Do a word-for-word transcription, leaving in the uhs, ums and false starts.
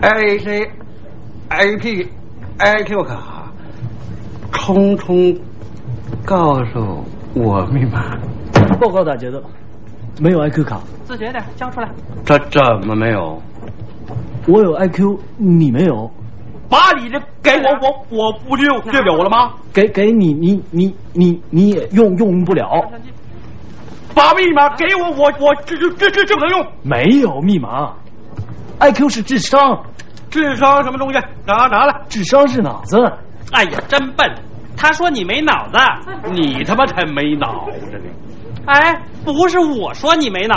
A C I P I Q 卡，冲冲告诉我密码。 报告打劫的，没有 I Q 卡。 自觉点，交出来。 这怎么没有？ 我有 I Q， 你没有。 把你的给我，我我不就对表了吗？ 给给你，你你你你也用用不了。 把密码给我，我我这这这这这不能用。 没有密码 ，I Q 是智商。 智商什么东西？拿拿来。 智商是脑子。 哎呀，真笨！他说你没脑子， 你他妈才没脑子呢！ 哎，不是我说你没脑